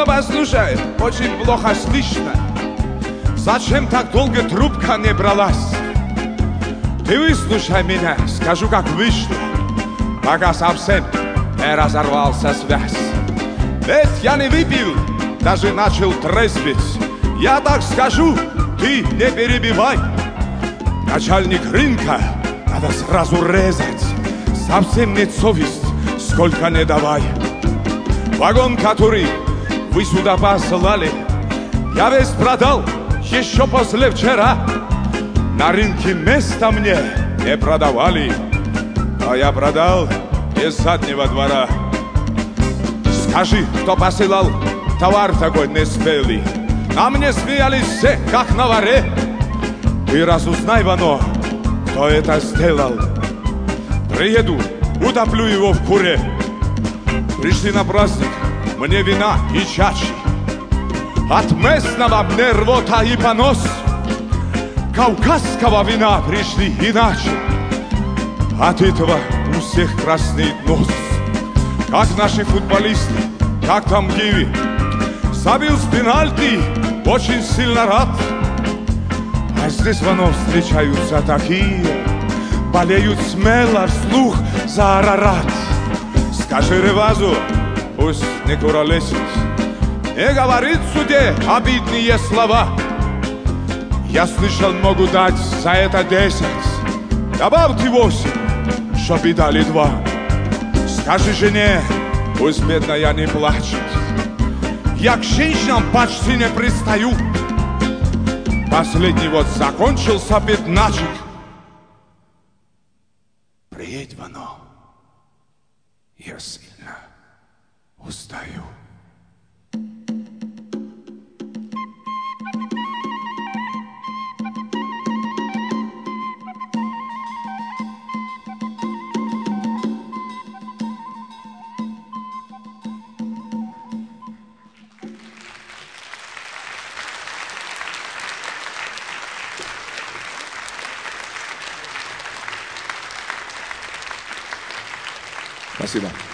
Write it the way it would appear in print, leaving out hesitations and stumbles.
послушай, очень плохо слышно. Зачем так долго трубка не бралась? Ты выслушай меня, скажу, как вышло, пока совсем не разорвался связь. Ведь я не выпил, даже начал трезветь. Я так скажу, ты не перебивай. Начальник рынка надо сразу резать. Совсем нет совесть, сколько не давай. Вагон, который вы сюда послали, я весь продал еще послевчера. На рынке места мне не продавали, а я продал из заднего двора. Скажи, кто посылал товар такой неспелый? На мне смеялись все, как на воре. Ты разузнай, Вано, кто это сделал. Приеду, утоплю его в куре. Пришли на праздник, мне вина и чачи. От местного мне рвота и понос. Кавказского вина пришли иначе. От этого у всех краснеет нос. Как наши футболисты, как там Гиви. Забил с пенальти, очень сильно рад. А здесь Вано встречаются такие, болеют смело вслух за Арарат. Скажи Ревазу, пусть не куролесит, не говорит в суде обидные слова. Я слышал, могу дать за это 10. Добавьте 8, чтоб и дали 2. Скажи жене, пусть бедная не плачет. Я к женщинам почти не пристаю. Последний вот закончился пятначек. Приедь, Вано, я сильно устаю. Спасибо.